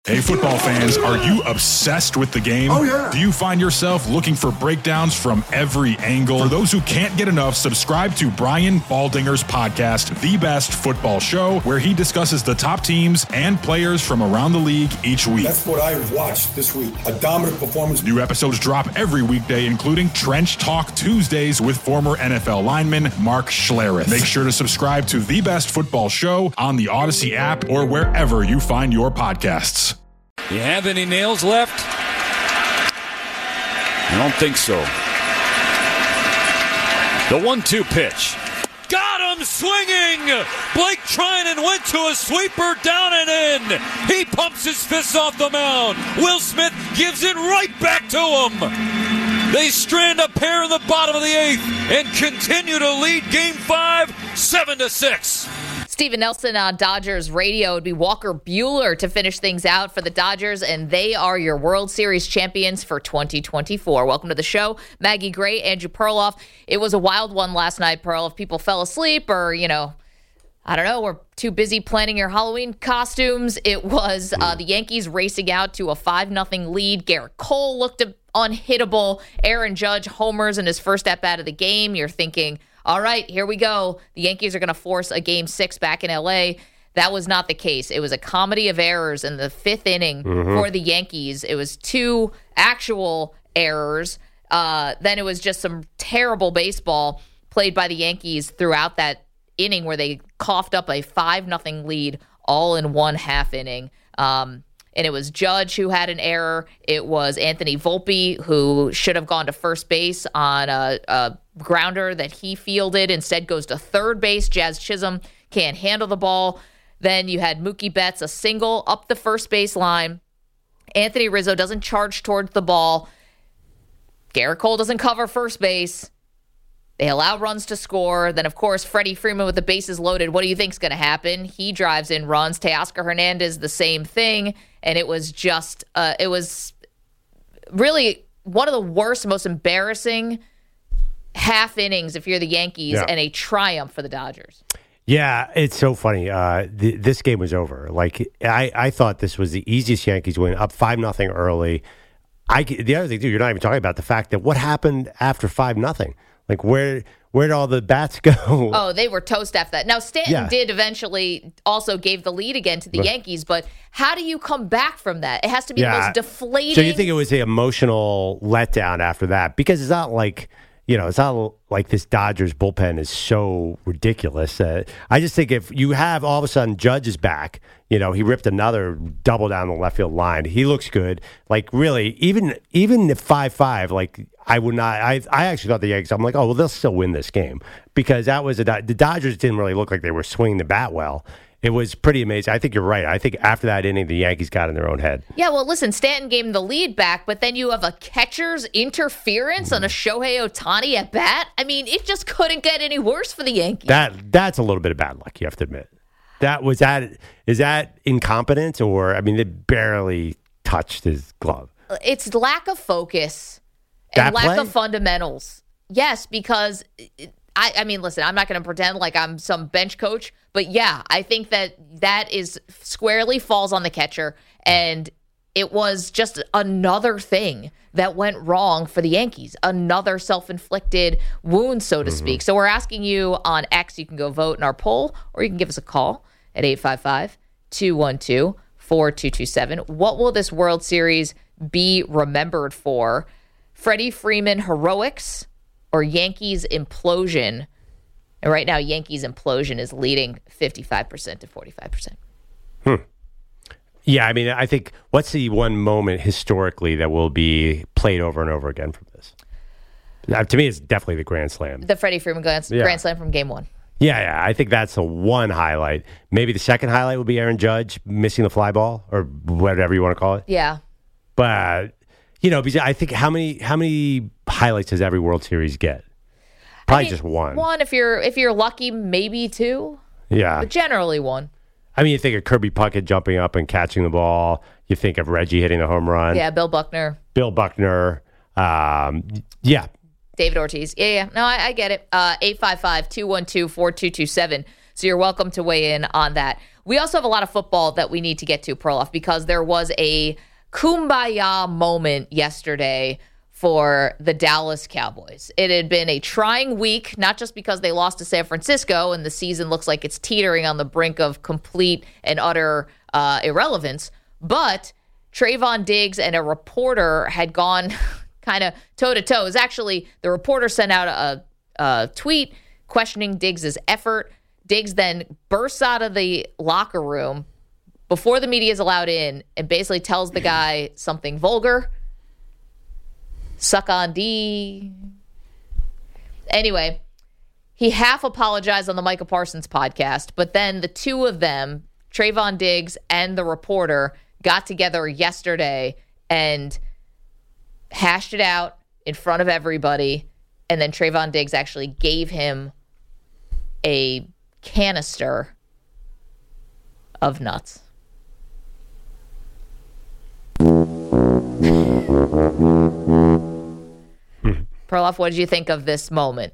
Hey, football fans, are you obsessed with the game? Oh, yeah. Do you find yourself looking for breakdowns from every angle? For those who can't get enough, subscribe to Brian Baldinger's podcast, The Best Football Show, where he discusses the top teams and players from around the league each week. That's what I watched this week. A dominant performance. New episodes drop every weekday, including Trench Talk Tuesdays with former NFL lineman Mark Schlereth. Make sure to subscribe to The Best Football Show on the Odyssey app or wherever you find your podcasts. You have any nails left? I don't think so. The 1-2 pitch. Got him swinging! Blake Trinan went to a sweeper down and in. He pumps his fists off the mound. Will Smith gives it right back to him. They strand a pair in the bottom of the eighth and continue to lead Game 5, 7-6. Steven Nelson on Dodgers radio. It would be Walker Buehler to finish things out for the Dodgers, and they are your World Series champions for 2024. Welcome to the show. Maggie Gray, Andrew Perloff. It was a wild one last night, Pearl. If people fell asleep or, I don't know, were too busy planning your Halloween costumes, it was the Yankees racing out to a 5-0 lead. Garrett Cole looked unhittable. Aaron Judge homers in his first at-bat of the game. You're thinking, all right, here we go. The Yankees are going to force a Game 6 back in L.A. That was not the case. It was a comedy of errors in the fifth inning for the Yankees. It was 2 actual errors. Then it was just some terrible baseball played by the Yankees throughout that inning where they coughed up a 5-0 lead all in one half inning. And it was Judge who had an error. It was Anthony Volpe who should have gone to first base on a grounder that he fielded. Instead goes to third base. Jazz Chisholm can't handle the ball. Then you had Mookie Betts, a single up the first base line. Anthony Rizzo doesn't charge towards the ball. Garrett Cole doesn't cover first base. They allow runs to score. Then, of course, Freddie Freeman with the bases loaded. What do you think's going to happen? He drives in runs. Teoscar Hernandez, the same thing. And it was just, it was really one of the worst, most embarrassing half innings if you're the Yankees, and a triumph for the Dodgers. Yeah, it's so funny. This game was over. Like, I thought this was the easiest Yankees win, up 5-0 early. The other thing, too, you're not even talking about the fact that what happened after 5-0. Like, where'd all the bats go? Oh, they were toast after that. Now, Stanton did eventually also gave the lead again to the Yankees, but how do you come back from that? It has to be the most deflating. So you think it was an emotional letdown after that? Because it's not like, it's not like this Dodgers bullpen is so ridiculous. I just think if you have all of a sudden Judge is back, he ripped another double down the left field line. He looks good. Like, really, even if 5-5, like, I would not. I actually thought the Yankees. I'm like, oh well, they'll still win this game because that was the Dodgers didn't really look like they were swinging the bat well. It was pretty amazing. I think you're right. I think after that inning, the Yankees got in their own head. Yeah, well, listen, Stanton gave him the lead back, but then you have a catcher's interference on a Shohei Ohtani at bat. I mean, it just couldn't get any worse for the Yankees. That's a little bit of bad luck, you have to admit. Is that incompetence or, I mean, they barely touched his glove. It's lack of focus and lack of fundamentals. Yes, because I mean, listen, I'm not going to pretend like I'm some bench coach, but yeah, I think that is squarely falls on the catcher, and it was just another thing that went wrong for the Yankees, another self-inflicted wound, so to speak. So we're asking you on X, you can go vote in our poll, or you can give us a call at 855-212-4227. What will this World Series be remembered for? Freddie Freeman heroics or Yankees implosion? And right now, Yankees implosion is leading 55% to 45%. Yeah, I mean, I think what's the one moment historically that will be played over and over again from this? To me, it's definitely the Grand Slam. The Freddie Freeman Grand Slam from Game 1. Yeah, I think that's the one highlight. Maybe the second highlight would be Aaron Judge missing the fly ball or whatever you want to call it. Yeah. But, because I think how many highlights does every World Series get? Probably just one. One, if you're lucky, maybe 2. Yeah. But generally 1. I mean, you think of Kirby Puckett jumping up and catching the ball. You think of Reggie hitting the home run. Yeah, Bill Buckner. Yeah. David Ortiz. Yeah. No, I get it. 855-212-4227. So you're welcome to weigh in on that. We also have a lot of football that we need to get to, Perloff, because there was a kumbaya moment yesterday for the Dallas Cowboys. It had been a trying week, not just because they lost to San Francisco and the season looks like it's teetering on the brink of complete and utter irrelevance, but Trayvon Diggs and a reporter had gone kind of toe-to-toe. It was actually, the reporter sent out a tweet questioning Diggs' effort. Diggs then bursts out of the locker room before the media is allowed in and basically tells the guy something vulgar. Suck on D. Anyway, he half apologized on the Micah Parsons podcast, but then the two of them, Trayvon Diggs and the reporter, got together yesterday and hashed it out in front of everybody, and then Trayvon Diggs actually gave him a canister of nuts. Perloff, what did you think of this moment?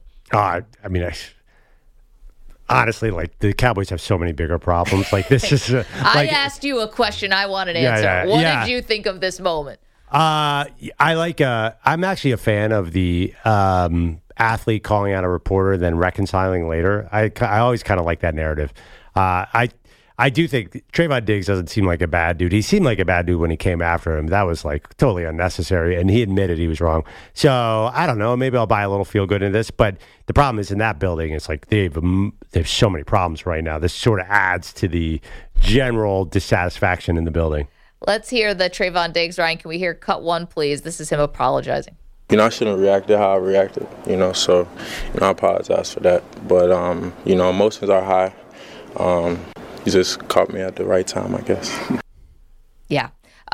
Honestly, like, the Cowboys have so many bigger problems. Like, this is I asked you a question I wanted to answer. What did you think of this moment? I'm actually a fan of the athlete calling out a reporter, then reconciling later. I always kind of like that narrative. I do think Trayvon Diggs doesn't seem like a bad dude. He seemed like a bad dude when he came after him. That was like totally unnecessary, and he admitted he was wrong. So I don't know. Maybe I'll buy a little feel good in this. But the problem is in that building, it's like there's so many problems right now. This sort of adds to the general dissatisfaction in the building. Let's hear the Trayvon Diggs. Ryan, can we hear cut one, please? This is him apologizing. I shouldn't have reacted how I reacted, so, I apologize for that. But, emotions are high. You just caught me at the right time, I guess. Yeah.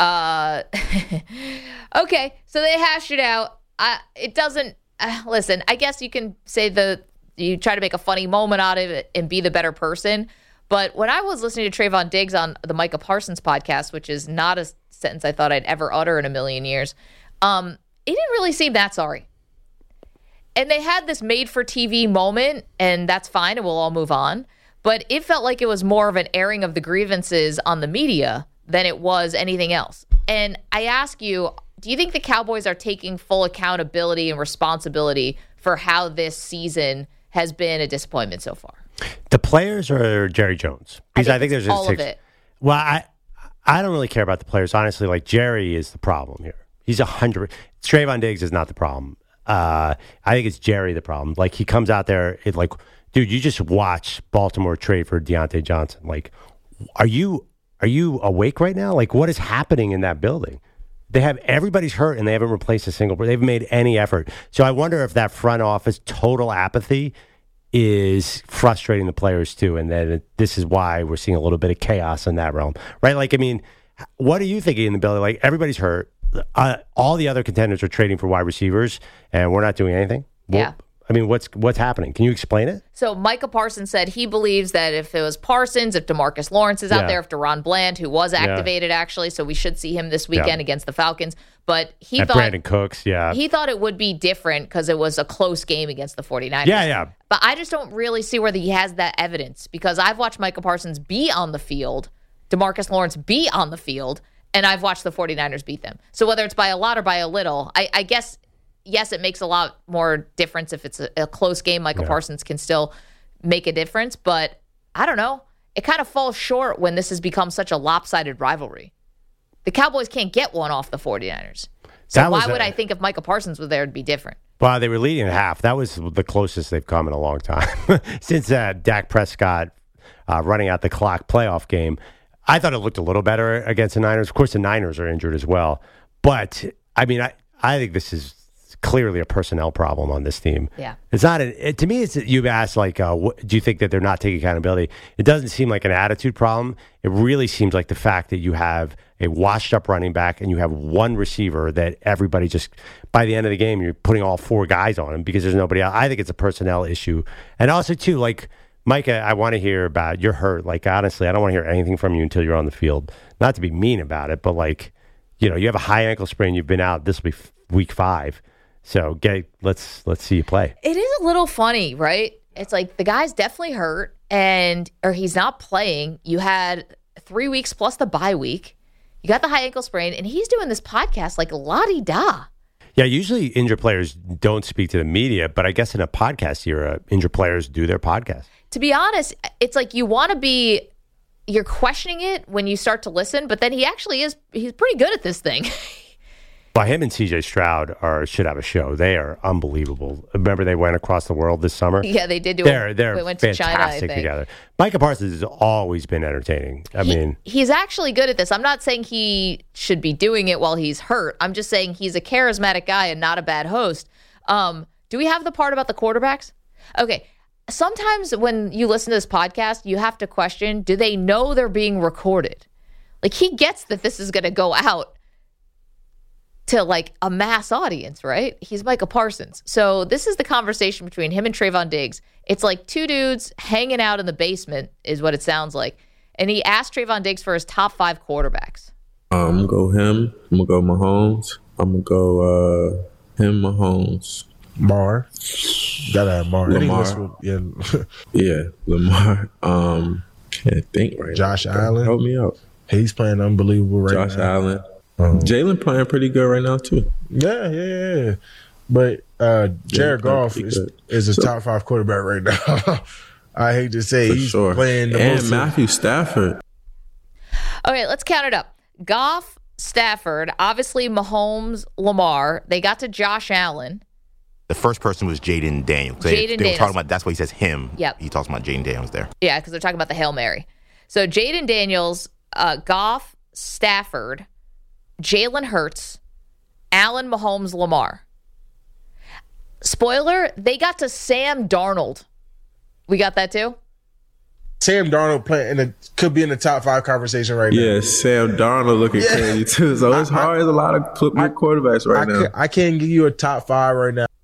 Okay, so they hashed it out. It doesn't, listen, I guess you can say you try to make a funny moment out of it and be the better person. But when I was listening to Trayvon Diggs on the Micah Parsons podcast, which is not a sentence I thought I'd ever utter in a million years, he didn't really seem that sorry. And they had this made-for-TV moment, and that's fine, and we'll all move on. But it felt like it was more of an airing of the grievances on the media than it was anything else. And I ask you, do you think the Cowboys are taking full accountability and responsibility for how this season has been a disappointment so far? The players or Jerry Jones? Because I think there's all of it. Well, I don't really care about the players, honestly. Like, Jerry is the problem here. He's 100. Trayvon Diggs is not the problem. I think it's Jerry the problem. Like, he comes out there, dude, you just watch Baltimore trade for Deontay Johnson. Like, are you awake right now? Like, what is happening in that building? Everybody's hurt and they haven't replaced a single person. They haven't made any effort. So I wonder if that front office total apathy is frustrating the players too, and then this is why we're seeing a little bit of chaos in that realm, right? Like, what are you thinking in the building? Like, everybody's hurt. All the other contenders are trading for wide receivers, and we're not doing anything. Yeah. What's happening? Can you explain it? So Micah Parsons said he believes that if it was Parsons, if DeMarcus Lawrence is out there, if Deron Bland, who was activated actually, so we should see him this weekend against the Falcons. But he thought Brandon Cooks, he thought it would be different because it was a close game against the 49ers. Yeah. But I just don't really see whether he has that evidence, because I've watched Micah Parsons be on the field, DeMarcus Lawrence be on the field, and I've watched the 49ers beat them. So whether it's by a lot or by a little, I guess, yes, it makes a lot more difference if it's a close game. Micah Parsons can still make a difference, but I don't know. It kind of falls short when this has become such a lopsided rivalry. The Cowboys can't get one off the 49ers. So why would I think if Micah Parsons was there, it'd be different? Well, they were leading at half. That was the closest they've come in a long time. Since that Dak Prescott running out the clock playoff game, I thought it looked a little better against the Niners. Of course, the Niners are injured as well. But, I think this is clearly a personnel problem on this team. Yeah. It's not, to me, you've asked, do you think that they're not taking accountability? It doesn't seem like an attitude problem. It really seems like the fact that you have a washed-up running back and you have one receiver that everybody just, by the end of the game, you're putting all four guys on him because there's nobody else. I think it's a personnel issue. And also, too, Micah, I want to hear about, you're hurt. Honestly, I don't want to hear anything from you until you're on the field. Not to be mean about it, but, you have a high ankle sprain. You've been out. This will be week 5. So let's see you play. It is a little funny, right? It's like the guy's definitely hurt or he's not playing. You had 3 weeks plus the bye week. You got the high ankle sprain, and he's doing this podcast like la-di-da. Yeah, usually injured players don't speak to the media, but I guess in a podcast era, injured players do their podcast. To be honest, it's like you're questioning it when you start to listen, but then he's pretty good at this thing. Well, him and CJ Stroud should have a show. They are unbelievable. Remember they went across the world this summer? Yeah, they did do They're we went to fantastic China, I think. together. Micah Parsons has always been entertaining. He's actually good at this. I'm not saying he should be doing it while he's hurt. I'm just saying he's a charismatic guy and not a bad host. Do we have the part about the quarterbacks? Okay. Sometimes when you listen to this podcast, you have to question, do they know they're being recorded? Like, he gets that this is going to go out to like a mass audience, right? He's Micah Parsons. So this is the conversation between him and Trayvon Diggs. It's like two dudes hanging out in the basement is what it sounds like. And he asked Trayvon Diggs for his top 5 quarterbacks. I'm going to go him. I'm going to go Mahomes. I'm going to go him, Mahomes. Mar. Gotta have Mar. Lamar. Yeah, Lamar. Can't think right Josh now. Allen. Help me out. He's playing unbelievable right now. Josh Allen. Jalen playing pretty good right now, too. Yeah. But Jared Goff is a top 5 quarterback right now. I hate to say he's playing the most. And Matthew Stafford. Okay, let's count it up. Goff, Stafford, obviously Mahomes, Lamar. They got to Josh Allen. The first person was Jaden Daniels. They were talking about, that's why he says him. Yep. He talks about Jaden Daniels there. Yeah, because they're talking about the Hail Mary. So Jaden Daniels, Goff, Stafford, Jalen Hurts, Allen, Mahomes, Lamar. Spoiler, they got to Sam Darnold. We got that too? Sam Darnold could be in the top 5 conversation right now. Yeah, Sam Darnold looking crazy too. So it's hard. There's a lot of quarterbacks now. I can't give you a top 5 right now.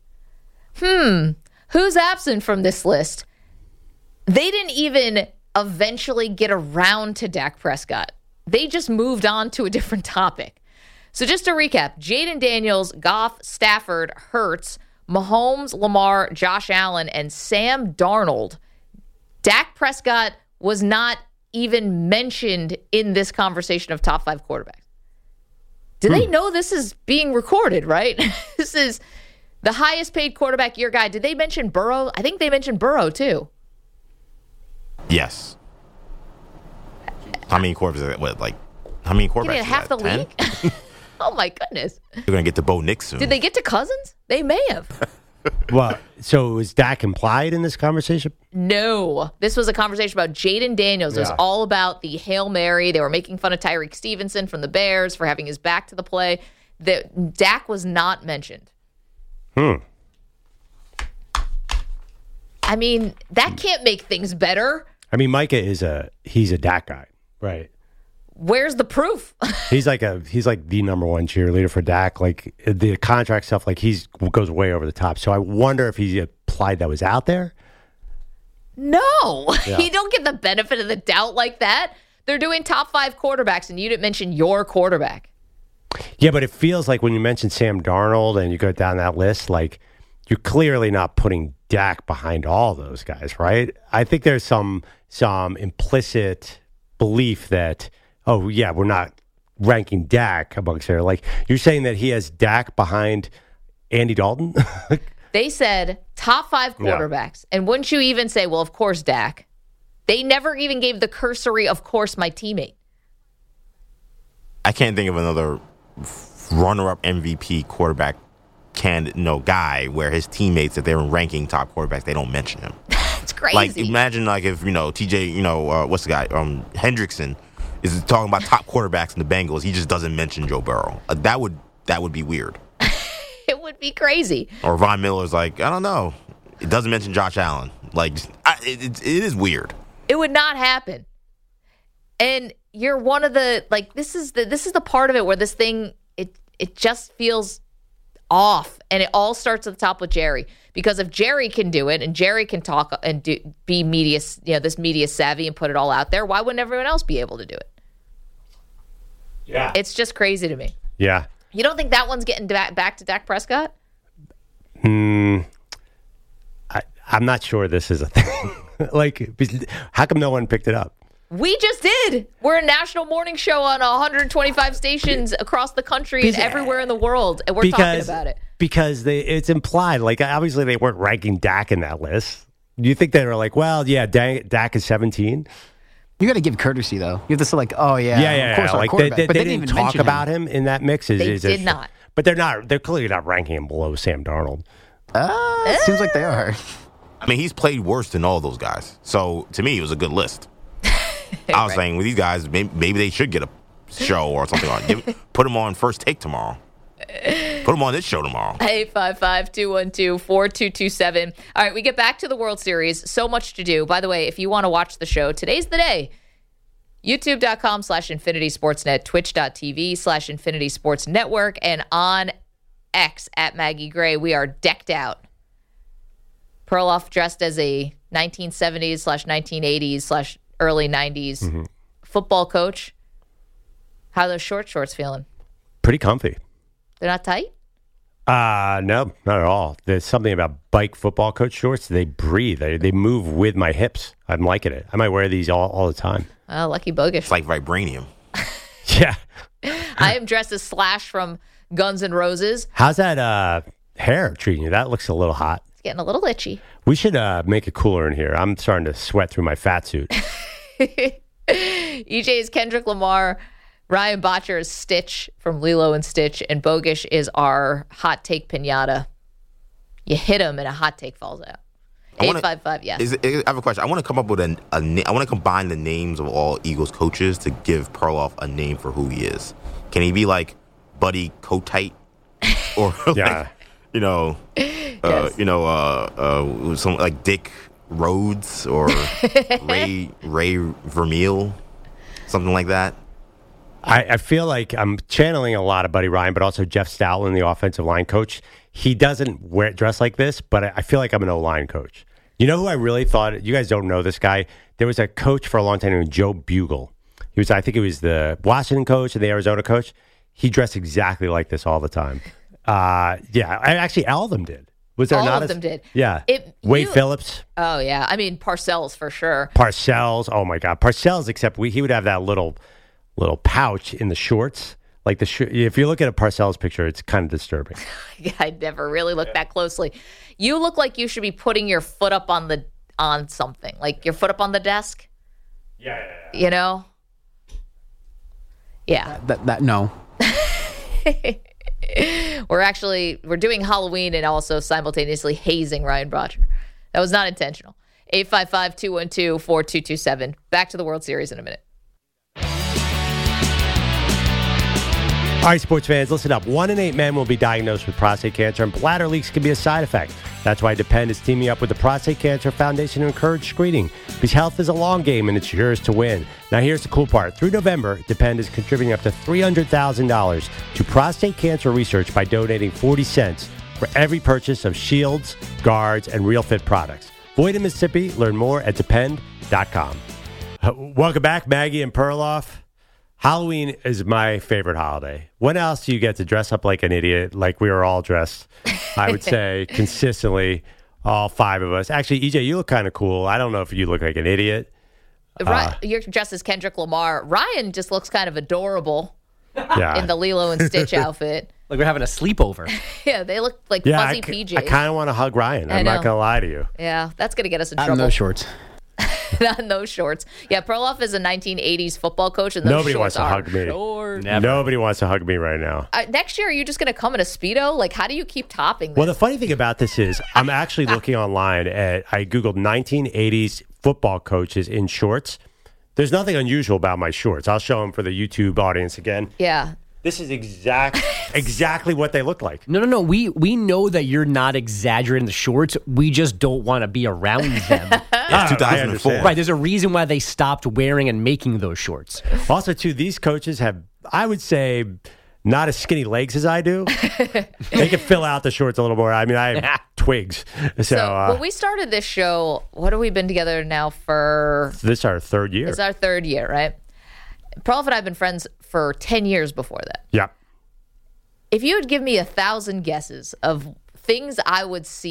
Who's absent from this list? They didn't even eventually get around to Dak Prescott. They just moved on to a different topic. So just to recap, Jaden Daniels, Goff, Stafford, Hurts, Mahomes, Lamar, Josh Allen, and Sam Darnold. Dak Prescott was not even mentioned in this conversation of top 5 quarterbacks. Do they know this is being recorded, right? This is the highest paid quarterback year guy. Did they mention Burrow? I think they mentioned Burrow too. Yes. How many quarterbacks? How many quarterbacks? Give me half the 10? league. Oh my goodness! You're gonna get to Bo Nix soon. Did they get to Cousins? They may have. Well, so was Dak implied in this conversation? No, this was a conversation about Jaden Daniels. It was all about the Hail Mary. They were making fun of Tyreek Stevenson from the Bears for having his back to the play. Dak was not mentioned. I mean, that can't make things better. I mean, Micah he's a Dak guy, right? Where's the proof? He's like the number one cheerleader for Dak. Like the contract stuff, like he goes way over the top. So I wonder if he implied that was out there. No, you don't get the benefit of the doubt like that. They're doing top 5 quarterbacks, and you didn't mention your quarterback. Yeah, but it feels like when you mention Sam Darnold and you go down that list, like you're clearly not putting Dak behind all those guys, right? I think there's some implicit belief that, oh, yeah, we're not ranking Dak amongst there. Like, you're saying that he has Dak behind Andy Dalton? They said top 5 quarterbacks. And wouldn't you even say, well, of course, Dak? They never even gave the cursory, of course, my teammate. I can't think of another runner-up MVP quarterback guy where his teammates, if they're ranking top quarterbacks, they don't mention him. It's crazy. Like, imagine if, TJ, what's the guy? Hendrickson is talking about top quarterbacks in the Bengals. He just doesn't mention Joe Burrow. That would be weird. It would be crazy. Or Von Miller's like, I don't know. It doesn't mention Josh Allen. Like, it is weird. It would not happen. And you're one of the, like, this is the part of it where this thing, it just feels off. And it all starts at the top with Jerry. Because if Jerry can do it and Jerry can talk and be media, this media savvy and put it all out there, why wouldn't everyone else be able to do it? Yeah. It's just crazy to me. Yeah. You don't think that one's getting back to Dak Prescott? I I'm not sure this is a thing. Like, how come no one picked it up? We just did. We're a national morning show on 125 stations across the country and everywhere in the world, and we're talking about it. Because it's implied. Like, obviously, they weren't ranking Dak in that list. Do you think they were like, well, yeah, Dak is 17? You got to give courtesy, though. You have to say, like, oh, yeah, of course, our like quarterback. They didn't even talk about him in that mix. They did not. But they're clearly not ranking him below Sam Darnold. It seems like they are. I mean, he's played worse than all those guys. So, to me, it was a good list. I was saying with these guys, maybe they should get a show or something on. Put them on First Take tomorrow. Put them on this show tomorrow. 855-212-4227. All right, we get back to the World Series. So much to do. By the way, if you want to watch the show, today's the day. YouTube.com/Infinity Sportsnet, Twitch.tv/Infinity Sports Network, and on X at Maggie Gray. We are decked out. Perloff dressed as a 1970s/1980s/early 90s football coach. How are those shorts feeling? Pretty comfy. They're not tight? No, not at all. There's something about bike football coach shorts. They breathe. They move with my hips. I'm liking it. I might wear these all the time. Lucky bogus. It's like vibranium. Yeah. I am dressed as Slash from Guns N' Roses. How's that hair treating you? That looks a little hot. It's getting a little itchy. We should make it cooler in here. I'm starting to sweat through my fat suit. EJ is Kendrick Lamar. Ryan Botcher is Stitch from Lilo and Stitch. And Bogish is our hot take pinata. You hit him and a hot take falls out. 855, yes. I have a question. I want to come up with I want to combine the names of all Eagles coaches to give Perloff a name for who he is. Can he be like Buddy Kotite? Or yeah. Like, some like Dick Rhodes or Ray Vermeil, something like that. I feel like I'm channeling a lot of Buddy Ryan, but also Jeff Stoutland, the offensive line coach. He doesn't dress like this, but I feel like I'm an O-line coach. You know who I really thought? You guys don't know this guy. There was a coach for a long time named Joe Bugle. I think he was the Washington coach and the Arizona coach. He dressed exactly like this all the time. Actually, all of them did. Was there all not of them did? Yeah. Wade Phillips. Oh, yeah. I mean, Parcells for sure. Parcells. Oh, my God. Parcells, except he would have that little pouch in the shorts. Like if you look at a Parcells picture, it's kind of disturbing. I never really looked that closely. You look like you should be putting your foot up on something, like your foot up on the desk. Yeah. You know? Yeah. That no. We're doing Halloween and also simultaneously hazing Ryan Botcher. That was not intentional. 855-212-4227. Back to the World Series in a minute. All right, sports fans, listen up. 1 in 8 men will be diagnosed with prostate cancer, and bladder leaks can be a side effect. That's why Depend is teaming up with the Prostate Cancer Foundation to encourage screening, because health is a long game and it's yours to win. Now, here's the cool part. Through November, Depend is contributing up to $300,000 to prostate cancer research by donating 40 cents for every purchase of Shields, Guards, and Real Fit products. Void in Mississippi. Learn more at Depend.com. Welcome back, Maggie and Perloff. Halloween is my favorite holiday. When else do you get to dress up like an idiot, like we were all dressed, I would say, consistently, all 5 of us. Actually, EJ, you look kind of cool. I don't know if you look like an idiot. You're dressed as Kendrick Lamar. Ryan just looks kind of adorable in the Lilo and Stitch outfit. Like we're having a sleepover. Yeah, they look like fuzzy PJs. I kind of want to hug Ryan. I'm not going to lie to you. Yeah, that's going to get us in trouble. Not in those shorts. Not in those shorts. Yeah, Perloff is a 1980s football coach, and those Nobody shorts wants to hug me. Nobody wants to hug me right now. Next year, are you just going to come in a Speedo? Like, how do you keep topping this? Well, the funny thing about this is I'm actually looking online I Googled 1980s football coaches in shorts. There's nothing unusual about my shorts. I'll show them for the YouTube audience again. Yeah. This is exactly what they look like. No. We know that you're not exaggerating the shorts. We just don't want to be around them. It's 2004. Right. There's a reason why they stopped wearing and making those shorts. Also, too, these coaches have, I would say, not as skinny legs as I do. They can fill out the shorts a little more. I mean, I have twigs. So when we started this show, what have we been together now for? This is our 3rd year. It's our 3rd year, right? Perloff and I have been friends for 10 years before that. Yeah. If you would give me 1,000 guesses of things I would see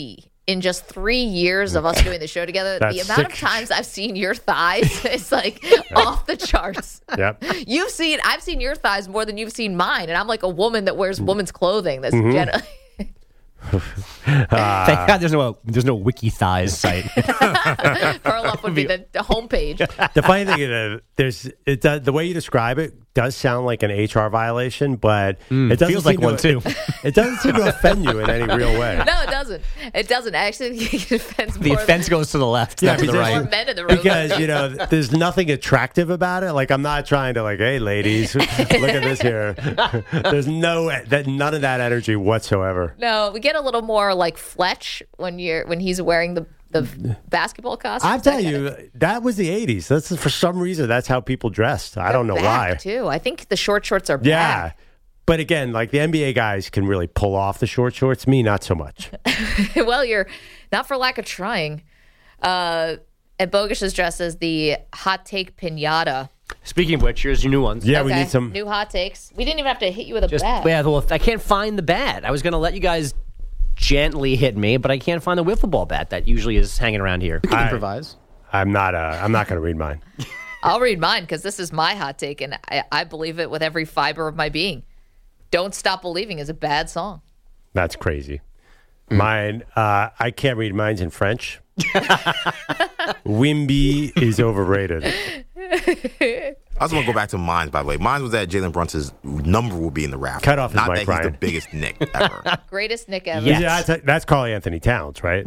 in just 3 years of us doing the show together, the amount of times I've seen your thighs is like off the charts. Yep. I've seen your thighs more than you've seen mine, and I'm like a woman that wears women's clothing. That's generally. Thank God there's no Wiki Thighs site. Perloff would be the homepage. The funny thing is, the way you describe it does sound like an HR violation, but it doesn't feels like one too. It doesn't seem to offend you in any real way. No, it doesn't. It doesn't. Actually, it offends The more offense goes to the left, not to the right. more men in the room. Because, there's nothing attractive about it. Like, I'm not trying to, like, hey, ladies, look at this here. There's none of that energy whatsoever. No, we get a little more like Fletch when he's wearing the basketball costume. I'm telling you, that was the 80s. For some reason, that's how people dressed. I don't know why. Too. I think the short shorts are back. Yeah. But again, like the NBA guys can really pull off the short shorts. Me, not so much. Well, you're not for lack of trying. And Bogusch is dressed as the hot take pinata. Speaking of which, here's your new ones. Yeah, we need some new hot takes. We didn't even have to hit you with a bat. Yeah, well, I can't find the bat. I was going to let you guys gently hit me, but I can't find the wiffle ball bat that usually is hanging around here. You can improvise. I'm not going to read mine. I'll read mine because this is my hot take, and I believe it with every fiber of my being. Don't Stop Believing is a bad song. That's crazy. Mine, I can't read mine's in French. Wimby is overrated. I was going to go back to mine, by the way. Mine was that Jalen Brunson's number will be in the raffle. Cut off his Not mic, that Brian. he's the biggest Nick ever. Greatest Nick ever. Yeah, that's Carl Anthony Towns, right?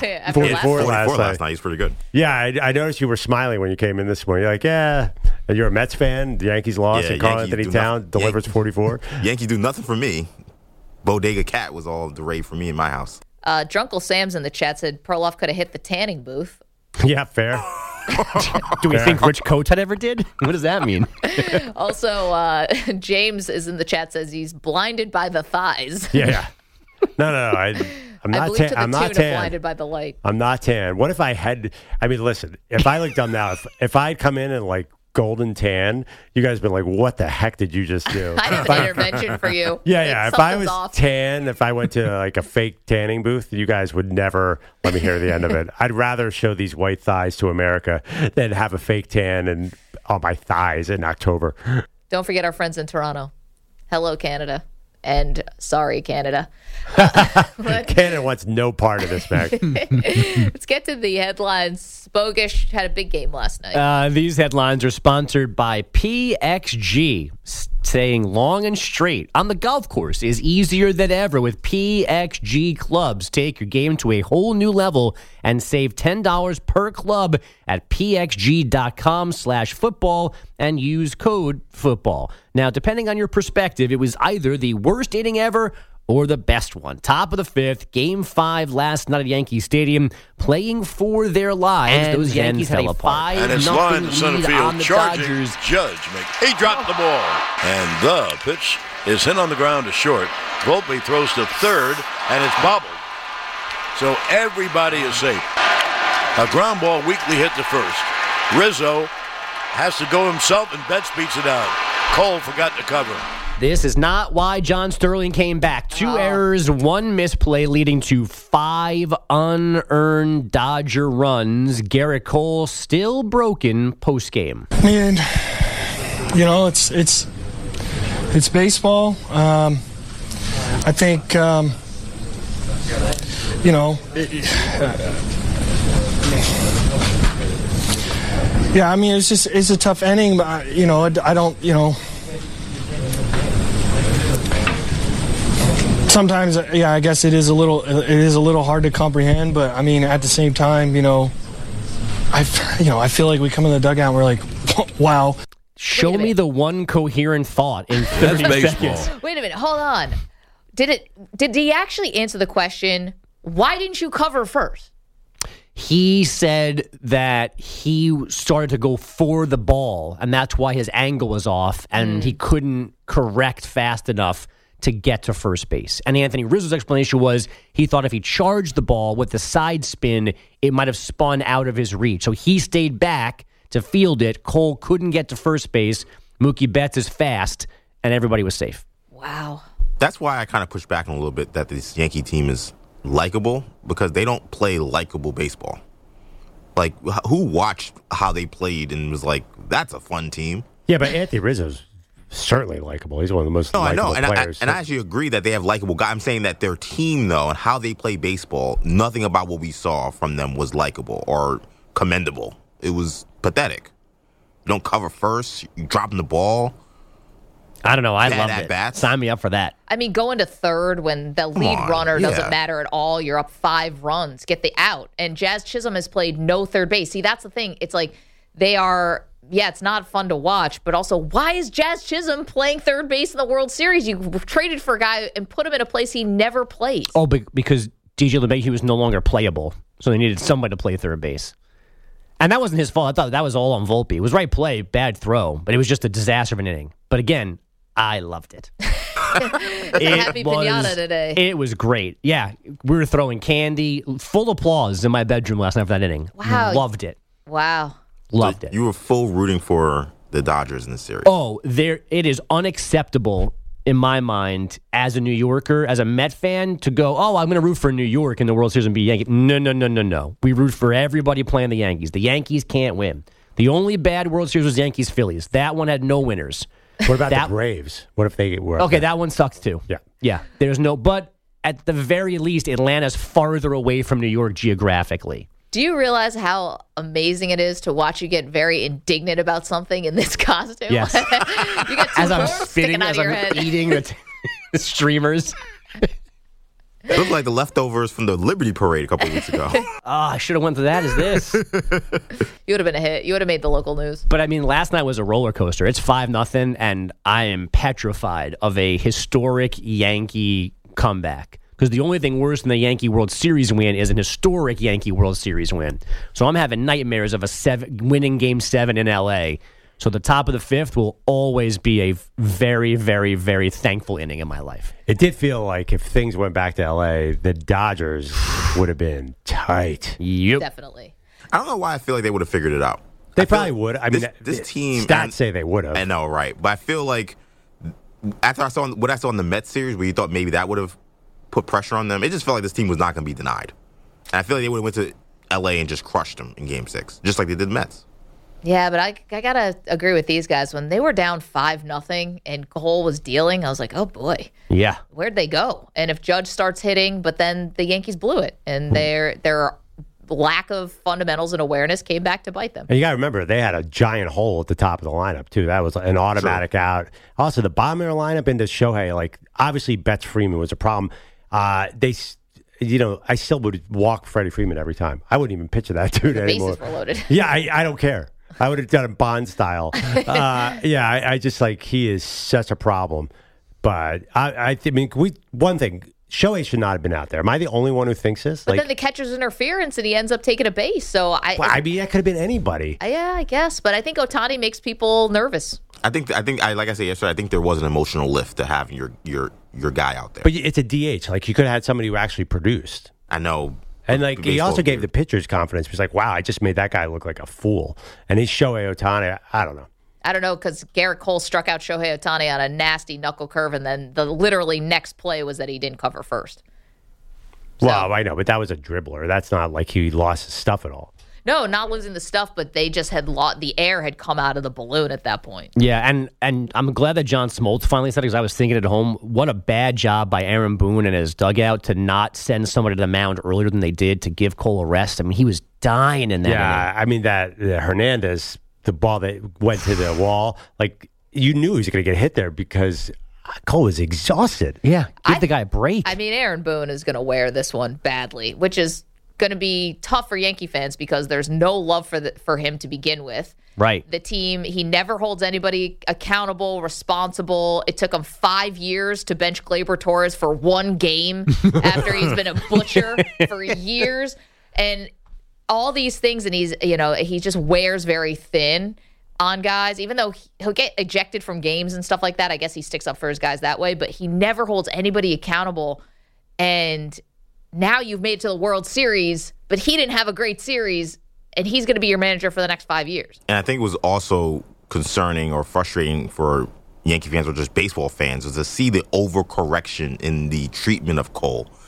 44 last night. He's pretty good. Yeah, I noticed you were smiling when you came in this morning. You're like, yeah, and you're a Mets fan. The Yankees lost, and Carl Anthony Towns delivers 44. Yankees do nothing for me. Bodega Cat was all the rave for me in my house. Drunkle Sam's in the chat said Perloff could have hit the tanning booth. Yeah, fair. Do we think Rich Kotite ever did? What does that mean? Also, James is in the chat, says he's blinded by the thighs. Yeah. No. I'm not tan. I'm not tan. Blinded by the light. I'm not tan. What if I had? I mean, listen. If I looked dumb now, if I'd come in and like golden tan, you guys been like, what the heck did you just do? I have an intervention for you. Yeah. If I was tan, if I went to like a fake tanning booth, you guys would never let me hear the end of it. I'd rather show these white thighs to America than have a fake tan and on my thighs in October. Don't forget our friends in Toronto. Hello, Canada. And sorry, Canada. Canada wants no part of this, Mac. Let's get to the headlines. Bogusch had a big game last night. These headlines are sponsored by PXG, saying long and straight on the golf course is easier than ever with PXG clubs. Take your game to a whole new level and save $10 per club at pxg.com/football and use code football. Now, depending on your perspective, it was either the worst inning ever or the best one. Top of the fifth, Game 5 last night at Yankee Stadium, playing for their lives. And those Yankees had a 5-0 lead on the Dodgers. Judge, he dropped the ball. And the pitch is hit on the ground to short. Volpe throws to third, and it's bobbled. So everybody is safe. A ground ball weakly hit to first. Rizzo has to go himself, and Betts beats it out. Cole forgot to cover. This is not why John Sterling came back. 2 errors, 1 misplay, leading to 5 unearned Dodger runs. Garrett Cole still broken postgame. Man, it's baseball. I think yeah. I mean, it's a tough inning, but I don't. Sometimes, I guess it is a little hard to comprehend. But I mean, at the same time, I feel like we come in the dugout and we're like, wow. Show me the one coherent thought in 30 seconds. Wait a minute, hold on. Did he actually answer the question? Why didn't you cover first? He said that he started to go for the ball, and that's why his angle was off, and he couldn't correct fast enough to get to first base. And Anthony Rizzo's explanation was he thought if he charged the ball with the side spin, it might have spun out of his reach. So he stayed back to field it. Cole couldn't get to first base. Mookie Betts is fast, and everybody was safe. Wow. That's why I kind of pushed back on a little bit that this Yankee team is likable because they don't play likable baseball. Like, who watched how they played and was like, that's a fun team? Yeah, but Anthony Rizzo's certainly likable. He's one of the most likable players. I actually agree that they have likable guys. I'm saying that their team, though, and how they play baseball, nothing about what we saw from them was likable or commendable. It was pathetic. You don't cover first. You dropping the ball. I don't know. I love it. Bats. Sign me up for that. I mean, going to third when the lead runner doesn't matter at all. You're up 5 runs. Get the out. And Jazz Chisholm has played no third base. See, that's the thing. It's like they are, it's not fun to watch, but also why is Jazz Chisholm playing third base in the World Series? You traded for a guy and put him in a place he never plays. Oh, because DJ LeMahieu was no longer playable, so they needed somebody to play third base. And that wasn't his fault. I thought that was all on Volpe. It was right play, bad throw, but it was just a disaster of an inning. But again, I loved it. Happy pinata today. It was great. Yeah, we were throwing candy, full applause in my bedroom last night for that inning. Wow. Loved it. Wow. Loved it. You were full rooting for the Dodgers in this series. Oh, it is unacceptable in my mind as a New Yorker, as a Met fan, to go, I'm going to root for New York in the World Series and be Yankee. No. We root for everybody playing the Yankees. The Yankees can't win. The only bad World Series was Yankees-Phillies. That one had no winners. What about the Braves? What if they were? Okay, that one sucks too. Yeah. But at the very least, Atlanta's farther away from New York geographically. Do you realize how amazing it is to watch you get very indignant about something in this costume? Yes. You got 2 as I'm horns spitting, sticking out as of your I'm head. eating the streamers. It looked like the leftovers from the Liberty Parade a couple weeks ago. I should have went to that as this. You would have been a hit. You would have made the local news. But I mean, last night was a roller coaster. It's 5-0, and I am petrified of a historic Yankee comeback. Because the only thing worse than the Yankee World Series win is an historic Yankee World Series win. So I'm having nightmares of winning Game 7 in L.A. So the top of the 5th will always be a very, very, very thankful inning in my life. It did feel like if things went back to L.A., the Dodgers would have been tight. Yep. Definitely. I don't know why I feel like they would have figured it out. They probably would. I mean, this team... Stats say they would have. I know, right. But I feel like after I saw what I saw in the Mets series, where you thought maybe that would have put pressure on them, it just felt like this team was not going to be denied. And I feel like they would have went to L.A. and just crushed them in Game 6, just like they did the Mets. Yeah, but I got to agree with these guys. When they were down 5-0 and Cole was dealing, I was like, oh, boy. Yeah. Where'd they go? And if Judge starts hitting, but then the Yankees blew it, and their lack of fundamentals and awareness came back to bite them. And you got to remember, they had a giant hole at the top of the lineup, too. That was an automatic out. Also, the bottom of their lineup into Shohei, obviously Betts Freeman was a problem. I still would walk Freddie Freeman every time. I wouldn't even pitch that dude anymore. Bases were loaded. Yeah, I don't care. I would have done it Bond style. I just he is such a problem. But one thing, Shohei should not have been out there. Am I the only one who thinks this? But then the catcher's interference and he ends up taking a base. So that could have been anybody. Yeah, I guess. But I think Ohtani makes people nervous. I think like I said yesterday, I think there was an emotional lift to have your guy out there. But it's a DH. You could have had somebody who actually produced. I know. And he also gave the pitchers confidence. He's like, wow, I just made that guy look like a fool. And he's Shohei Ohtani. I don't know. Because Garrett Cole struck out Shohei Ohtani on a nasty knuckle curve, and then the literally next play was that he didn't cover first. So, well, I know, but that was a dribbler. That's not like he lost his stuff at all. No, not losing the stuff, but they just had the air had come out of the balloon at that point. Yeah, and I'm glad that John Smoltz finally said it, because I was thinking at home, what a bad job by Aaron Boone and his dugout to not send somebody to the mound earlier than they did to give Cole a rest. I mean, he was dying in that inning. I mean, that Hernandez, the ball that went to the wall, you knew he was going to get hit there because Cole was exhausted. Yeah, give the guy a break. I mean, Aaron Boone is going to wear this one badly, which is going to be tough for Yankee fans because there's no love for him to begin with. Right. The team, he never holds anybody accountable, responsible. It took him 5 years to bench Gleyber Torres for one game after he's been a butcher for years. And all these things, and he just wears very thin on guys, even though he'll get ejected from games and stuff like that. I guess he sticks up for his guys that way, but he never holds anybody accountable. And now you've made it to the World Series, but he didn't have a great series, and he's going to be your manager for the next 5 years. And I think it was also concerning or frustrating for Yankee fans or just baseball fans was to see the overcorrection in the treatment of Cole.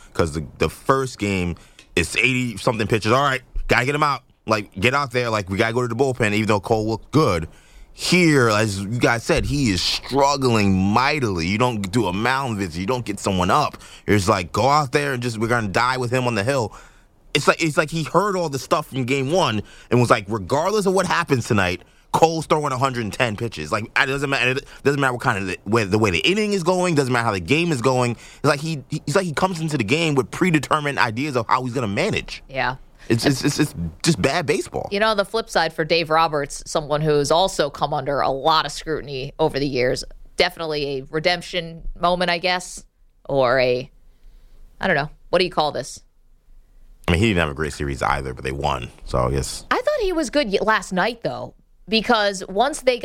because the first game is 80-something pitches. All right, got to get him out. Like, get out there. Like, we got to go to the bullpen, even though Cole looked good. Here, as you guys said, he is struggling mightily. You don't do a mound visit. You don't get someone up. It's like, go out there and we're going to die with him on the hill. It's like he heard all the stuff from game one and was like, regardless of what happens tonight, Cole's throwing 110 pitches. Like, it doesn't matter. It doesn't matter what kind of the way the inning is going. Doesn't matter how the game is going. It's like he comes into the game with predetermined ideas of how he's going to manage. Yeah. It's just bad baseball. You know, the flip side for Dave Roberts, someone who's also come under a lot of scrutiny over the years, definitely a redemption moment, I guess, or I don't know. What do you call this? I mean, he didn't have a great series either, but they won. So I guess. I thought he was good last night, though, because once they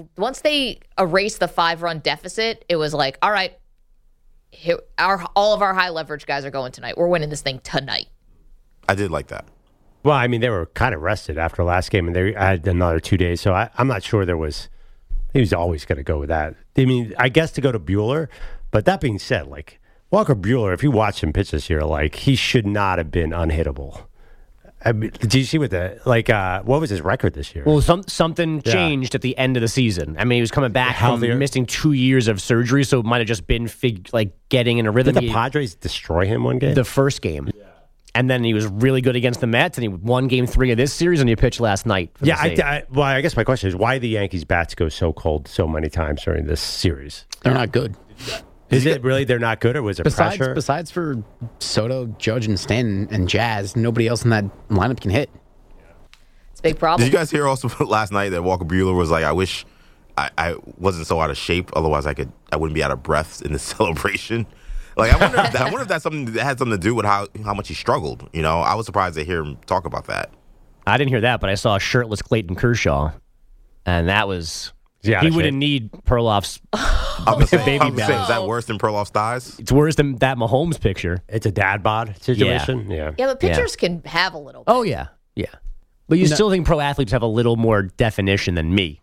erased the 5-run deficit, it was like, all right, all of our high leverage guys are going tonight. We're winning this thing tonight. I did like that. Well, I mean, they were kind of rested after last game, and they had another 2 days, so I'm not sure he was always going to go with that. I mean, I guess to go to Buehler, but that being said, like, Walker Buehler, if you watch him pitch this year, like, he should not have been unhittable. I mean, did you see what was his record this year? Well, something changed at the end of the season. I mean, he was coming back from missing 2 years of surgery, so it might have just been getting in a rhythm. Did the Padres destroy him one game? The first game. Yeah. And then he was really good against the Mets, and he won Game 3 of this series, and he pitched last night. I guess my question is, why the Yankees' bats go so cold so many times during this series? They're not good. Is it really they're not good, or was it pressure? Besides for Soto, Judge, and Stanton, and Jazz, nobody else in that lineup can hit. It's a big problem. Did you guys hear also last night that Walker Buehler was like, I wish I wasn't so out of shape, otherwise I wouldn't be out of breath in the celebration. Like, I wonder if that's something that had something to do with how much he struggled. You know, I was surprised to hear him talk about that. I didn't hear that, but I saw a shirtless Clayton Kershaw, and that was he wouldn't need Perloff's baby belly. Is that worse than Perloff's thighs? It's worse than that Mahomes picture. It's a dad bod situation. Yeah, but pitchers can have a little bit. Oh yeah, but you still think pro athletes have a little more definition than me.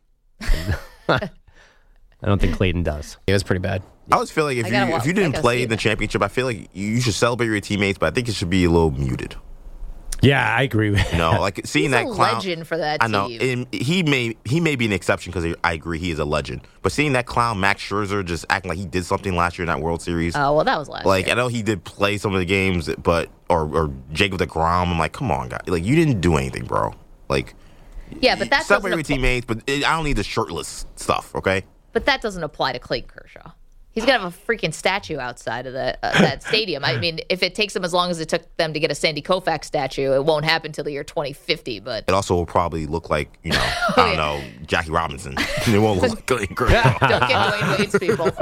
I don't think Clayton does. It was pretty bad. I always feel like if you didn't play in the championship, I feel like you should celebrate your teammates, but I think it should be a little muted. Yeah, I agree with you. Know, like seeing that clown. Legend for that team. I know, team. And he may be an exception because I agree he is a legend. But seeing that clown Max Scherzer just acting like he did something last year in that World Series. Oh well, that was last year. I know he did play some of the games, but or Jacob deGrom. I'm like, come on, guy, like you didn't do anything, bro. Like, yeah, but that celebrate your teammates, but I don't need the shirtless stuff, okay? But that doesn't apply to Clayton Kershaw. He's going to have a freaking statue outside of that stadium. I mean, if it takes them as long as it took them to get a Sandy Koufax statue, it won't happen until the year 2050. But it also will probably look like, I don't know, Jackie Robinson. It won't look like Clayton Kershaw. Don't get Dwayne Wade's people.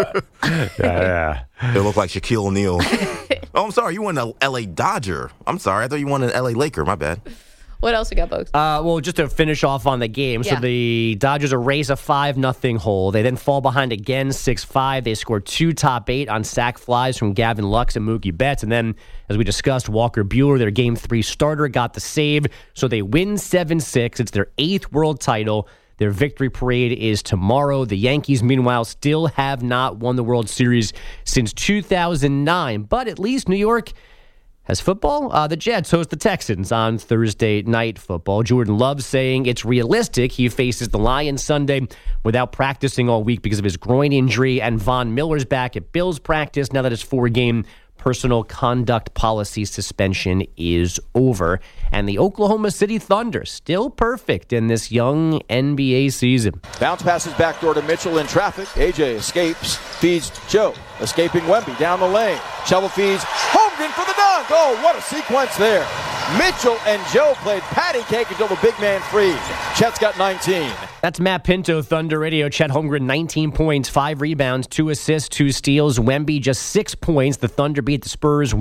Yeah. It'll look like Shaquille O'Neal. Oh, I'm sorry. You want an L.A. Dodger. I'm sorry. I thought you wanted an L.A. Laker. My bad. What else we got, folks? Well, just to finish off on the game, so the Dodgers erase a 5-0 hole. They then fall behind again, 6-5. They score 2 top 8 on sac flies from Gavin Lux and Mookie Betts. And then, as we discussed, Walker Buehler, their Game 3 starter, got the save. So they win 7-6. It's their 8th world title. Their victory parade is tomorrow. The Yankees, meanwhile, still have not won the World Series since 2009. But at least New York has football. The Jets host the Texans on Thursday Night Football. Jordan Love saying it's realistic he faces the Lions Sunday without practicing all week because of his groin injury. And Von Miller's back at Bills practice now that his 4-game personal conduct policy suspension is over. And the Oklahoma City Thunder still perfect in this young NBA season. Bounce passes backdoor to Mitchell in traffic. AJ escapes, feeds Joe. Escaping Wemby down the lane. Shovel feeds Holmgren for the dunk. Oh, what a sequence there. Mitchell and Joe played patty cake until the big man freed. Chet's got 19. That's Matt Pinto, Thunder Radio. Chet Holmgren, 19 points, 5 rebounds, 2 assists, 2 steals. Wemby, just 6 points. The Thunder beat the Spurs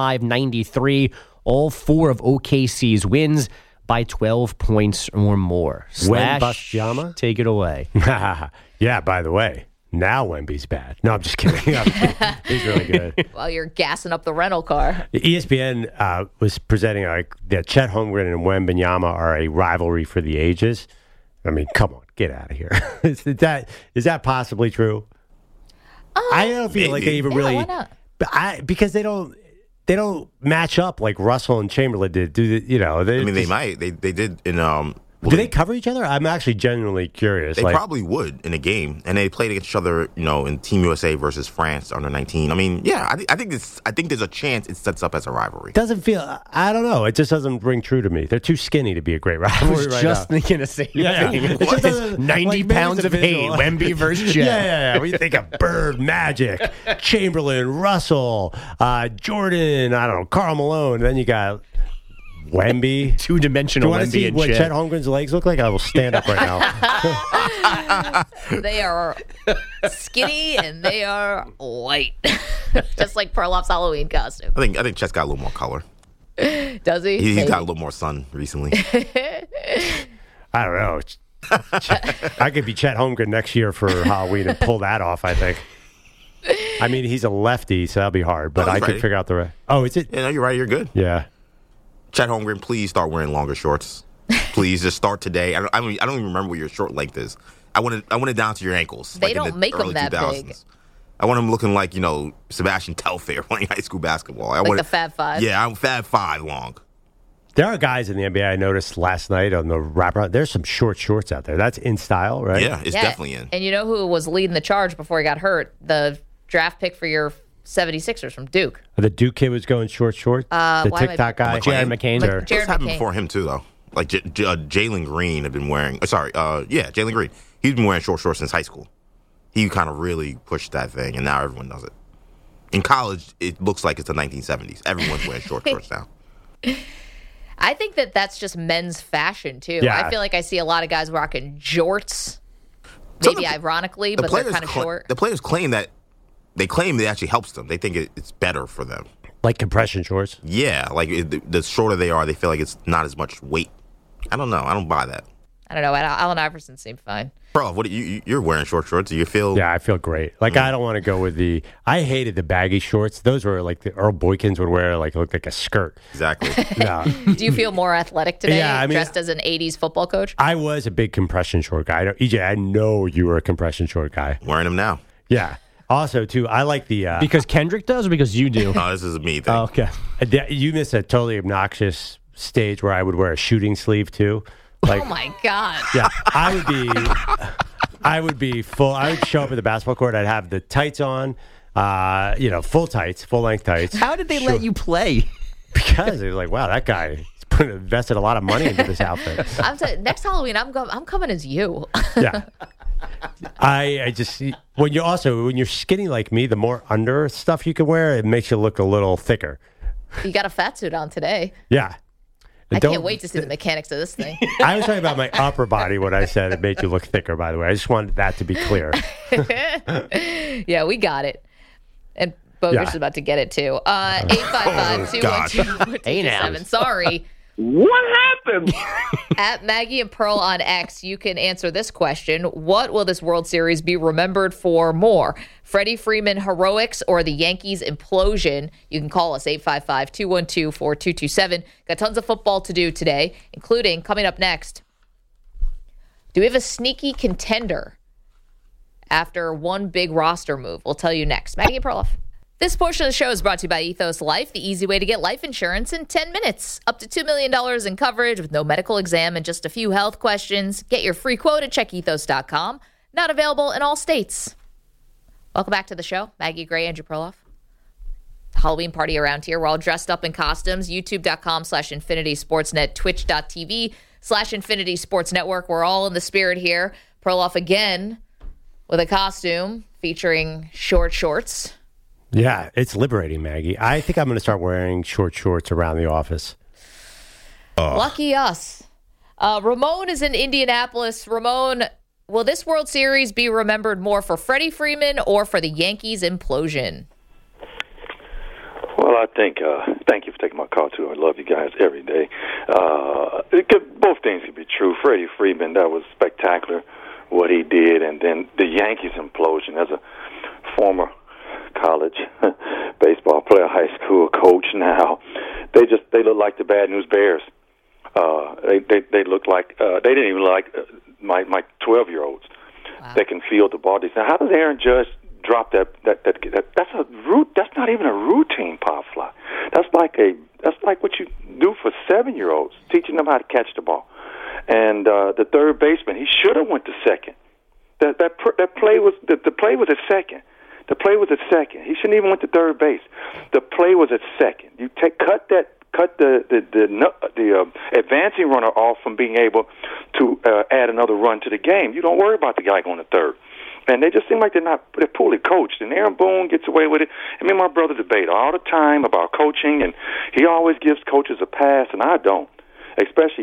105-93. All 4 of OKC's wins by 12 points or more. Wembanyama? Take it away. Yeah, by the way. Now Wemby's bad. No, I'm just kidding. He's really good. While you're gassing up the rental car. ESPN was presenting that Chet Holmgren and Wembanyama are a rivalry for the ages. I mean, come on, get out of here. Is that possibly true? I don't feel like they even really. Why not? Because they don't. they don't match up like Russell and Chamberlain did. They might. They did in. Do they cover each other? I'm actually genuinely curious. They probably would in a game, and they played against each other, in Team USA versus France under 19. I mean, yeah, I think there's a chance it sets up as a rivalry. Doesn't feel. I don't know. It just doesn't ring true to me. They're too skinny to be a great rivalry. I was just thinking the same thing. It just doesn't, 90 pounds of hate. Wemby versus Chet. Yeah. When you think of Bird, Magic, Chamberlain, Russell, Jordan, I don't know, Karl Malone, then you got Wemby. Two-dimensional Wemby and Chet. Do you want to see what Chet Holmgren's legs look like? I will stand up right now. They are skinny and they are white. Just like Perloff's Halloween costume. I think Chet's got a little more color. Does he? He's got a little more sun recently. I don't know. I could be Chet Holmgren next year for Halloween and pull that off, I think. I mean, he's a lefty, so that'll be hard, but I could figure out the rest. Oh, is it? Yeah, no, you're right. You're good. Yeah. Chet Holmgren, please start wearing longer shorts. Please just start today. I don't even remember what your short length is. I want it down to your ankles. They don't make them that 2000s. Big. I want him looking like Sebastian Telfair playing high school basketball. The Fab Five. Yeah, I'm Fab Five long. There are guys in the NBA I noticed last night on the wraparound. There's some short shorts out there. That's in style, right? Yeah, it's definitely in. And you know who was leading the charge before he got hurt? The draft pick for your 76ers from Duke. The Duke kid was going short. The TikTok guy. Jared McCain. This happened before him, too, though. Like Jalen Green had been wearing... Jalen Green. He's been wearing short shorts since high school. He kind of really pushed that thing, and now everyone does it. In college, it looks like it's the 1970s. Everyone's wearing short shorts now. I think that's just men's fashion, too. Yeah. I feel like I see a lot of guys rocking jorts, maybe ironically, but they're kind of short. The players claim that it actually helps them. They think it's better for them. Like compression shorts? Yeah. Like the shorter they are, they feel like it's not as much weight. I don't know. I don't buy that. I don't know. Allen Iverson seemed fine. Bro, what you're wearing short shorts? Do you feel? Yeah, I feel great. Like I don't want to go with I hated the baggy shorts. Those were like the Earl Boykins would wear. Like looked like a skirt. Exactly. Yeah. Do you feel more athletic today? Yeah, I mean, dressed as an '80s football coach. I was a big compression short guy. EJ, I know you were a compression short guy. Wearing them now. Yeah. Also, too, I like the... because Kendrick does or because you do? No, this is a me thing. Oh, okay. You missed a totally obnoxious stage where I would wear a shooting sleeve, too. Like, oh, my God. Yeah, I would be full... I would show up at the basketball court. I'd have the tights on, full tights, full-length tights. How did they let you play? Because it was like, wow, that guy invested a lot of money into this outfit. Next Halloween, I'm coming as you. Yeah. I just when you're skinny like me, the more under stuff you can wear, it makes you look a little thicker. You got a fat suit on today. Yeah. I can't wait to see the mechanics of this thing. I was talking about my upper body when I said it made you look thicker, by the way. I just wanted that to be clear. Yeah, we got it. And Boger's about to get it too. 855-212-4227. Sorry. What happened? At Maggie and Pearl on X, you can answer this question. What will this World Series be remembered for more? Freddie Freeman heroics or the Yankees implosion? You can call us 855-212-4227. Got tons of football to do today, including coming up next. Do we have a sneaky contender after one big roster move? We'll tell you next. Maggie and Perloff. This portion of the show is brought to you by Ethos Life, the easy way to get life insurance in 10 minutes. Up to $2 million in coverage with no medical exam and just a few health questions. Get your free quote at checkethos.com. Not available in all states. Welcome back to the show. Maggie Gray, Andrew Perloff. Halloween party around here. We're all dressed up in costumes. YouTube.com/Infinity Sportsnet. Twitch.tv/Infinity Sports Network. We're all in the spirit here. Perloff again with a costume featuring short shorts. Yeah, it's liberating, Maggie. I think I'm going to start wearing short shorts around the office. Lucky us. Ramon is in Indianapolis. Ramon, will this World Series be remembered more for Freddie Freeman or for the Yankees implosion? Well, I think, thank you for taking my call, too. I love you guys every day. Both things could be true. Freddie Freeman, that was spectacular, what he did. And then the Yankees implosion as a former college baseball player, high school coach now. They look like the Bad News Bears. They look like they didn't even like my 12-year-olds. Wow. They can feel the ball. Now, how does Aaron Judge drop that? That's not even a routine pop fly. That's teaching them how to catch the ball. And the third baseman, he should have went to second. That play was the play was at second. The play was at second. He shouldn't even went to third base. The play was at second. You cut the advancing runner off from being able to add another run to the game. You don't worry about the guy going to third. And they just seem like they're poorly coached. And Aaron Boone gets away with it. I mean, my brother debate all the time about coaching, and he always gives coaches a pass, and I don't. Especially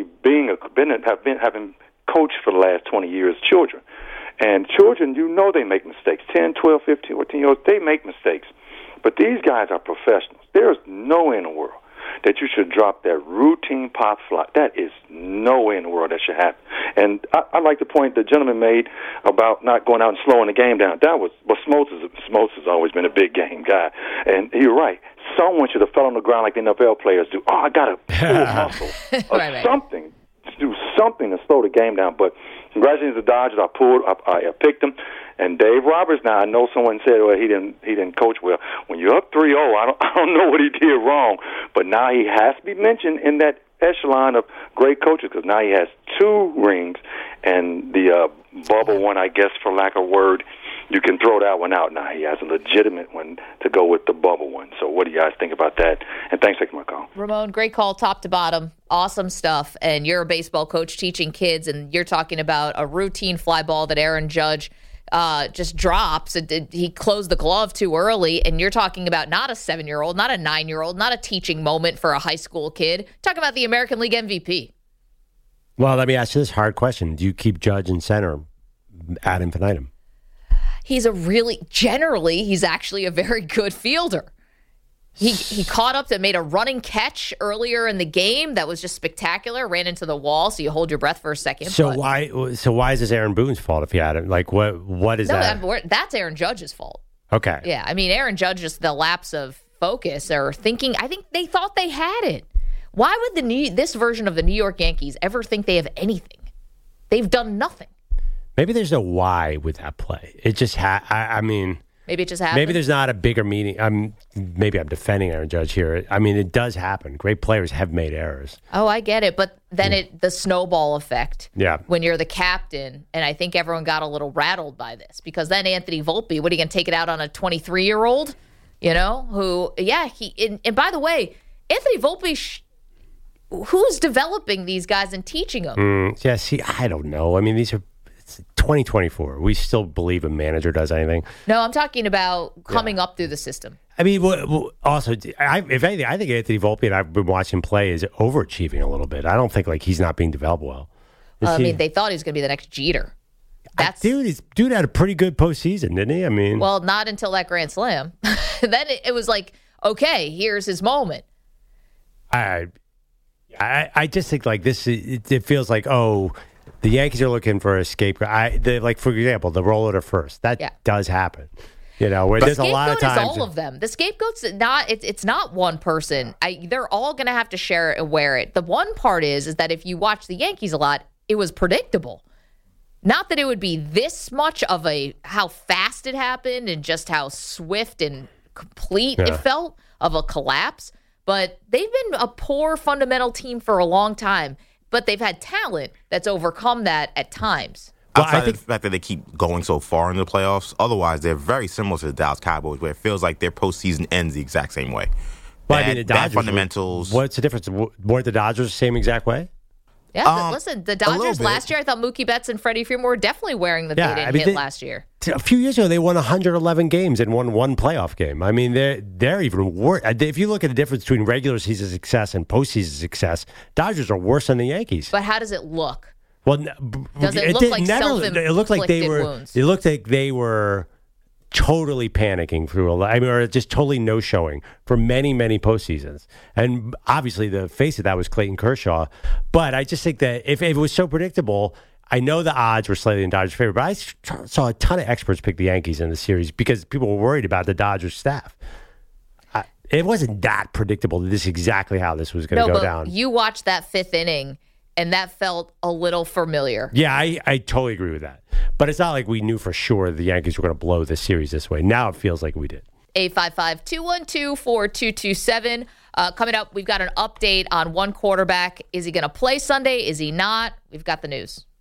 having coached for the last 20 years, children. And children, they make mistakes. 10, 12, 15, 14-year-olds, they make mistakes. But these guys are professionals. There is no way in the world that you should drop that routine pop fly. That is no way in the world that should happen. And I like the point the gentleman made about not going out and slowing the game down. That was, Smoltz has always been a big game guy. And you're right. Someone should have fell on the ground like the NFL players do. Oh, I got to pull a muscle or something. Do something to slow the game down. But congratulations to the Dodgers. I picked them. And Dave Roberts, now I know someone said, well, he didn't coach well. When you're up 3-0, I don't know what he did wrong, but now he has to be mentioned in that echelon of great coaches because now he has 2 rings, and the bubble one, I guess, for lack of a word, you can throw that one out now. He has a legitimate one to go with the bubble one. So what do you guys think about that? And thanks for taking my call. Ramon, great call top to bottom. Awesome stuff. And you're a baseball coach teaching kids, and you're talking about a routine fly ball that Aaron Judge just drops. He closed the glove too early, and you're talking about not a 7-year-old, not a 9-year-old, not a teaching moment for a high school kid. Talk about the American League MVP. Well, let me ask you this hard question. Do you keep Judge in center ad infinitum? He's he's actually a very good fielder. He caught up and made a running catch earlier in the game that was just spectacular. Ran into the wall, so you hold your breath for a second. So why is this Aaron Boone's fault if he had it? Like what is that? That's Aaron Judge's fault. Okay. Yeah, I mean Aaron Judge just the lapse of focus or thinking. I think they thought they had it. Why would this version of the New York Yankees ever think they have anything? They've done nothing. Maybe there's no why with that play. It just I mean. Maybe it just happened. Maybe there's not a bigger meaning. Maybe I'm defending Aaron Judge here. I mean, it does happen. Great players have made errors. Oh, I get it. But then the snowball effect. Yeah. When you're the captain, and I think everyone got a little rattled by this because then Anthony Volpe, what are you going to take it out on a 23-year-old? And by the way, Anthony Volpe, who's developing these guys and teaching them? I don't know. I mean, it's 2024. We still believe a manager does anything. No, I'm talking about coming up through the system. I mean, also, if anything, I think Anthony Volpe, and I've been watching him play, is overachieving a little bit. I don't think he's not being developed well. They thought he was going to be the next Jeter. Dude had a pretty good postseason, didn't he? I mean, well, not until that Grand Slam. Then it was like, okay, here's his moment. I just think like this. It feels like the Yankees are looking for a scapegoat. For example, the roller to first. That does happen. Where there's a lot of times. Is all of them. The scapegoat's not. It's not one person. They're all going to have to share it and wear it. The one part is that if you watch the Yankees a lot, it was predictable. Not that it would be this much of how fast it happened and just how swift and complete it felt of a collapse. But they've been a poor fundamental team for a long time. But they've had talent that's overcome that at times. Outside of the fact that they keep going so far in the playoffs, otherwise they're very similar to the Dallas Cowboys, where it feels like their postseason ends the exact same way. The Dodgers, fundamentals. What's the difference? Weren't the Dodgers the same exact way? Yeah, listen, the Dodgers last year, I thought Mookie Betts and Freddie Freeman were definitely wearing the they didn't hit last year. A few years ago, they won 111 games and won one playoff game. I mean, they're even worse. If you look at the difference between regular season success and postseason success, Dodgers are worse than the Yankees. But how does it look? Well, does it look like self-inflicted wounds? It looked like they were totally panicking through or just totally no-showing for many, many postseasons. And obviously the face of that was Clayton Kershaw. But I just think that if it was so predictable, I know the odds were slightly in Dodgers' favor, but I saw a ton of experts pick the Yankees in the series because people were worried about the Dodgers staff. It wasn't that predictable that this is exactly how this was going to go down. You watched that fifth inning, and that felt a little familiar. Yeah, I totally agree with that. But it's not like we knew for sure the Yankees were going to blow this series this way. Now it feels like we did. 855-212-4227. Coming up, we've got an update on one quarterback. Is he going to play Sunday? Is he not? We've got the news.